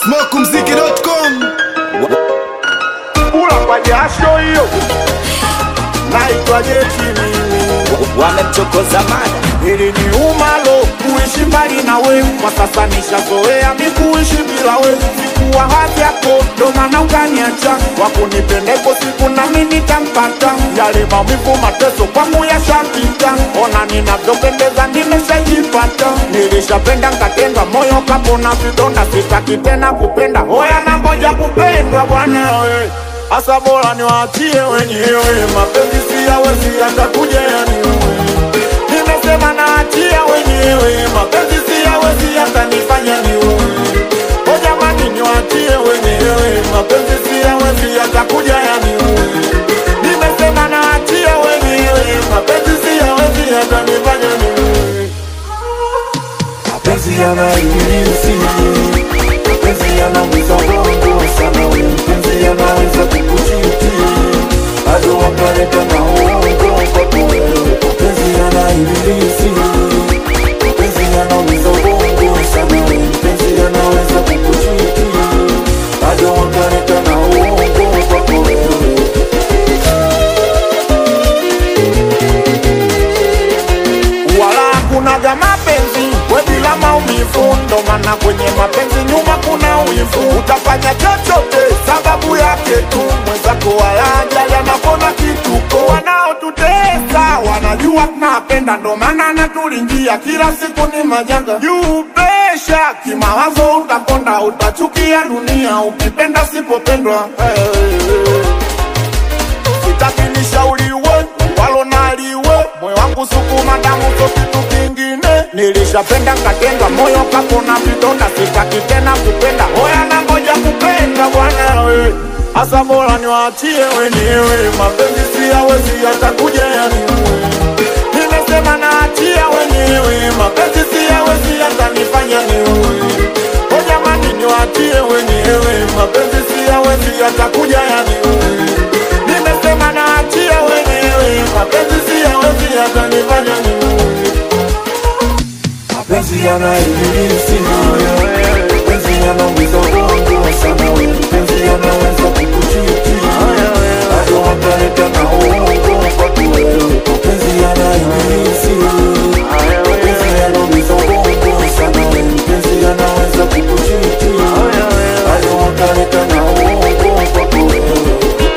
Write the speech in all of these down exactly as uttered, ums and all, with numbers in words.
smoke mziki dot com. Kula kwa jasho hiyo naitwa Jeti mimi. Wamemchokoza mada Hili ni umalo kuishi mbali na we. Kwa sasa nishazoea mi kuishi bila we. Sikuwa hati yako ndo maana ukaniacha. Wakunipendeko siku na mimi nitampata. Yale maumivu mateso kwangu yashapita. Ona ninavyopendeza nimeshajipata. Nilishapenda nkatendwa moyo kapona vidonda. Sitaki tena kupenda hoya na ngoja kupendwa bwana we. Asa bora niwaachie wenyewe. Mapenzi siyawezi yatakuja yaniue. Nimesema naachia wenyewe. Mapenzi siyawezi yatanifanya niue. O jamani niwaachie wenyewe. Mapenzi siyawezi yatakuja yaniue. Nimesema naachia wenyewe. Mapenzi siyawezi yatanifanya niue. Mapenzi yanaibilisi, mapenzi yanaumiza bongo sana. Mapenzi yanaweza kukuchiti hadi wakaleta na uongo kwako wewe. Mapenzi yanaibilisi, mapenzi yanaumiza bongo sana. Mapenzi yanaweza kukuchiti hadi wakaleta na uongo kwako wewe. Wala hakunaga mapenzi we bila maumivu. Ndo maana kwenye mapenzi nyuma kuna uivu. Utafanya chochote sababu yake tu. Mwenzako wala ajali anapona kituko. Wanaotutesa wanajua tunapenda. Ndo maana natulingia kila siku ni majanga. You pesha kimawazo utakonda. Utachukia dunia ukipenda sipopendwa. Hey, hey, hey. Sitaki nishauriwe walo naliwe. Moyo wangu sukuma damu so kitu kingine. Nilishapenda nkatendwa moyo kapona vidonda. Sitaki tena kupenda hoya na ngoja kupenda bwana we. Asa bora niwaachie wenyewe. Mapenzi siyawezi yatakuja yaniue. Nimesema naachia wenyewe. Mapenzi siyawezi yatanifanya niue. O jamani niwaachie wenyewe. Mapenzi siyawezi yatakuja yaniue. Nimesema naachia wenyewe. Mapenzi siyawezi yatanifanya niue. Mapenzi yanaibilisi, mapenzi yanaumiza bongo sana. Mapenzi yanaweza kukuchiti hadi wakaleta na uongo kwako wewe. Mapenzi yanaibilisi, mapenzi yanaumiza bongo sana. Mapenzi yanaweza kukuchiti hadi wakaleta na uongo kwako wewe.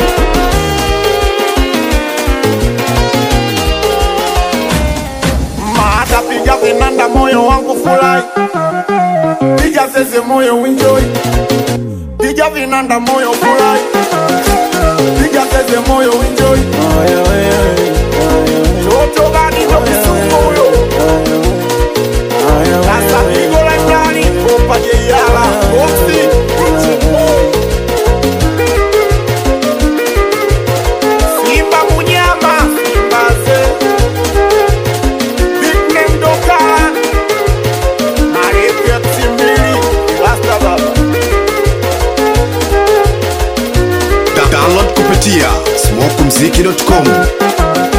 Maata piga vinanda moyo wangu furahi. Piga zeze moyo enjoy. Piga vinanda moyo furahi. Piga zeze moyo enjoy. Choto gani ndo kisuko huyo. Sasa pigo la ndani kopa jeyala. Oksi Simba munyama Simba ze Big name Dokan Marefia Tsimbili Rasta baba. Download kupitia smoke mziki dot com.